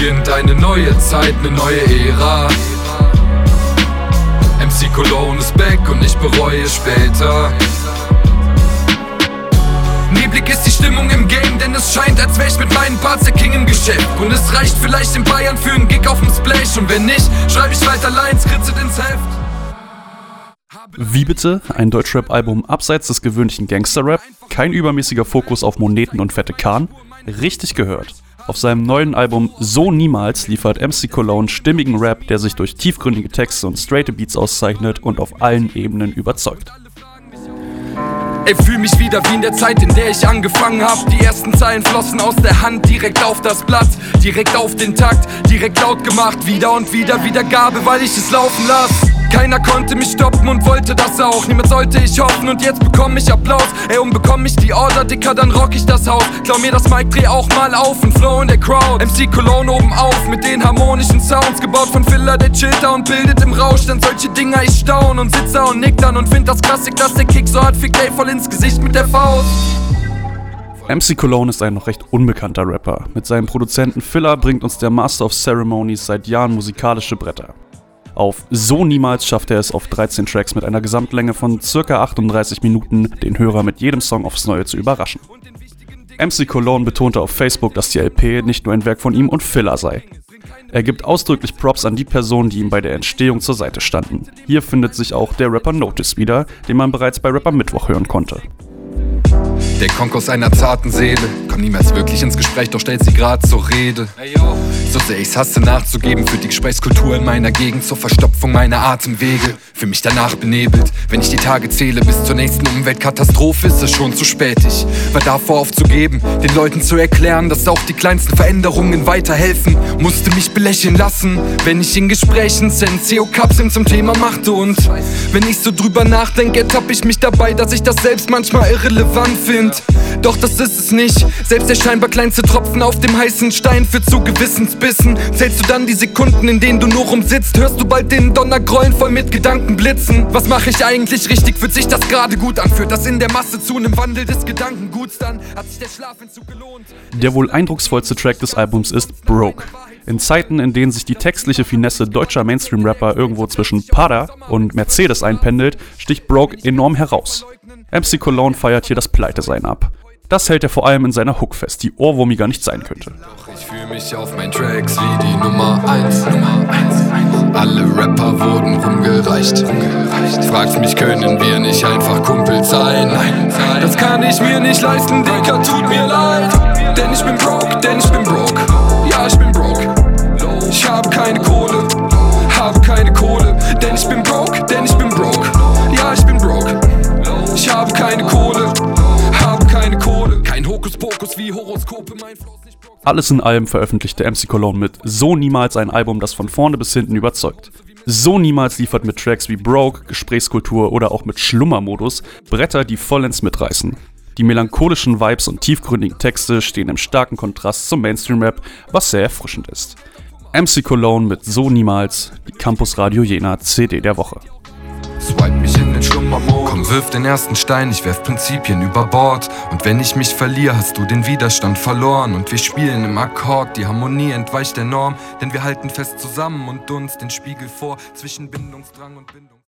beginnt eine neue Zeit, eine neue Ära. MC Cologne ist back und ich bereue später. Neblig ist die Stimmung im Game, denn es scheint, als wär ich mit meinen Parts der King im Geschäft. Und es reicht vielleicht in Bayern für einen Gig auf dem Splash. Und wenn nicht, schreibe ich weiter Lines, kritzelt ins Heft. Wie bitte? Ein Deutschrap-Album abseits des gewöhnlichen Gangster-Rap? Kein übermäßiger Fokus auf Moneten und fette Kahn? Richtig gehört. Auf seinem neuen Album So Niemals liefert MC Cologne stimmigen Rap, der sich durch tiefgründige Texte und straighte Beats auszeichnet und auf allen Ebenen überzeugt. Ey, fühl mich wieder wie in der Zeit, in der ich angefangen hab. Die ersten Zeilen flossen aus der Hand direkt auf das Blatt, direkt auf den Takt, direkt laut gemacht, wieder und wieder Wiedergabe, weil ich es laufen lass. Keiner konnte mich stoppen und wollte das auch, niemand sollte ich hoffen und jetzt bekomm ich Applaus. Ey, und bekomm ich die Order, Dicker, dann rock ich das Haus. Klau mir das Mic, dreh auch mal auf, ein Flow in der Crowd. MC Cologne oben auf, mit den harmonischen Sounds, gebaut von Filler, der chillt da und bildet im Rausch dann solche Dinger, ich staun und sitz da und nick dann und find das Klassik, dass der Kick so hart fickt, ey, voll ins Gesicht mit der Faust. MC Cologne ist ein noch recht unbekannter Rapper. Mit seinem Produzenten Filler bringt uns der Master of Ceremonies seit Jahren musikalische Bretter. Auf So Niemals schafft er es auf 13 Tracks mit einer Gesamtlänge von ca. 38 Minuten, den Hörer mit jedem Song aufs Neue zu überraschen. MC Cologne betonte auf Facebook, dass die LP nicht nur ein Werk von ihm und Filler sei. Er gibt ausdrücklich Props an die Personen, die ihm bei der Entstehung zur Seite standen. Hier findet sich auch der Rapper Notice wieder, den man bereits bei Rapper Mittwoch hören konnte. Der Konk aus einer zarten Seele kommt niemals wirklich ins Gespräch, doch stellt sie grad zur Rede. So sehr ich's hasse nachzugeben für die Gesprächskultur in meiner Gegend, zur Verstopfung meiner Atemwege. Für mich danach benebelt, wenn ich die Tage zähle, bis zur nächsten Umweltkatastrophe ist es schon zu spät. Ich war davor aufzugeben, den Leuten zu erklären, dass auch die kleinsten Veränderungen weiterhelfen. Musste mich belächeln lassen, wenn ich in Gesprächen Senseo-Kapseln zum Thema machte. Und wenn ich so drüber nachdenke, ertapp ich mich dabei, dass ich das selbst manchmal irrelevant finde. Doch das ist es nicht, selbst der scheinbar kleinste Tropfen auf dem heißen Stein führt zu Gewissensbissen. Zählst du dann die Sekunden, in denen du nur rumsitzt, hörst du bald den Donner grollen, voll mit Gedankenblitzen. Was mache ich eigentlich richtig, fühlt sich das gerade gut an? Führt das in der Masse zu einem Wandel des Gedankenguts, dann hat sich der Schlafentzug gelohnt. Der wohl eindrucksvollste Track des Albums ist Broke. In Zeiten, in denen sich die textliche Finesse deutscher Mainstream-Rapper irgendwo zwischen Pada und Mercedes einpendelt, sticht Broke enorm heraus. MC Cologne feiert hier das Pleitesein ab. Das hält er vor allem in seiner Hook fest, die ohrwurmiger nicht sein könnte. Doch ich fühl mich auf meinen Tracks wie die Nummer 1. Alle Rapper wurden rumgereicht. Fragst mich, können wir nicht einfach Kumpels sein? Nein, das kann ich mir nicht leisten, Dicker, tut mir leid. Denn ich bin broke, ja ich bin broke. Ich hab keine Kohle, denn ich bin broke, ja ich bin broke. Ich habe keine Kohle, kein Hokuspokus wie Horoskope, mein Flow ist nicht broke. Alles in allem veröffentlichte MC Cologne mit So Niemals ein Album, das von vorne bis hinten überzeugt. So Niemals liefert mit Tracks wie Broke, Gesprächskultur oder auch mit Schlummermodus Bretter, die vollends mitreißen. Die melancholischen Vibes und tiefgründigen Texte stehen im starken Kontrast zum Mainstream-Rap, was sehr erfrischend ist. MC Cologne mit So Niemals, die Campus Radio Jena CD der Woche. Swipe mich in den Schlummermodus. Komm, wirf den ersten Stein, ich werf Prinzipien über Bord. Und wenn ich mich verliere, hast du den Widerstand verloren. Und wir spielen im Akkord, die Harmonie entweicht der Norm. Denn wir halten fest zusammen und uns den Spiegel vor zwischen Bindungsdrang und Bindung.